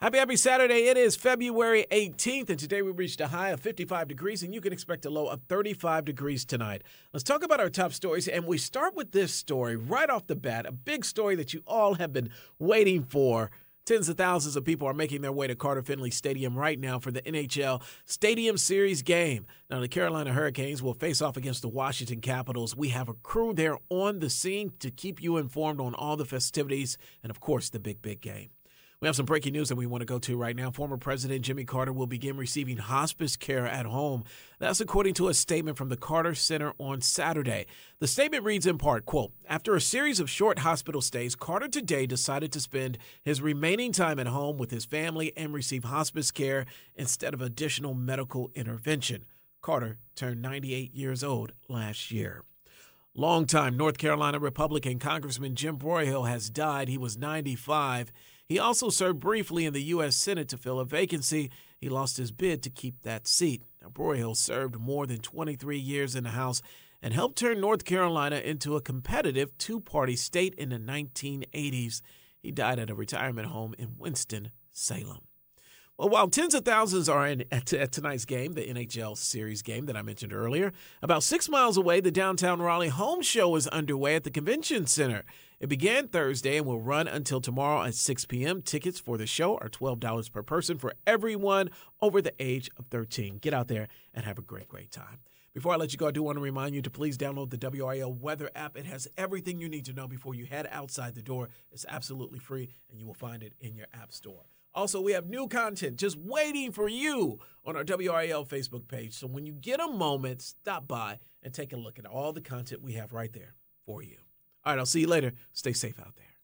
Happy Saturday. It is February 18th, and today we reached a high of 55 degrees, and you can expect a low of 35 degrees tonight. Let's talk about our top stories, and we start with this story right off the bat, a big story that you all have been waiting for. Tens of thousands of people are making their way to Carter Finley Stadium right now for the NHL Stadium Series game. Now, the Carolina Hurricanes will face off against the Washington Capitals. We have a crew there on the scene to keep you informed on all the festivities and, of course, the big game. We have some breaking news that we want to go to right now. Former President Jimmy Carter will begin receiving hospice care at home. That's according to a statement from the Carter Center on Saturday. The statement reads in part, quote, "After a series of short hospital stays, Carter today decided to spend his remaining time at home with his family and receive hospice care instead of additional medical intervention." Carter turned 98 years old last year. Longtime North Carolina Republican Congressman Jim Broyhill has died. He was 95. He also served briefly in the U.S. Senate to fill a vacancy. He lost his bid to keep that seat. Now, Broyhill served more than 23 years in the House and helped turn North Carolina into a competitive two-party state in the 1980s. He died at a retirement home in Winston-Salem. Well, while tens of thousands are at tonight's game, the NHL Series game that I mentioned earlier, about 6 miles away, the downtown Raleigh Home Show is underway at the Convention Center. It began Thursday and will run until tomorrow at 6 p.m. Tickets for the show are $12 per person for everyone over the age of 13. Get out there and have a great time. Before I let you go, I do want to remind you to please download the WRAL weather app. It has everything you need to know before you head outside the door. It's absolutely free, and you will find it in your app store. Also, we have new content just waiting for you on our WRAL Facebook page. So when you get a moment, stop by and take a look at all the content we have right there for you. All right, I'll see you later. Stay safe out there.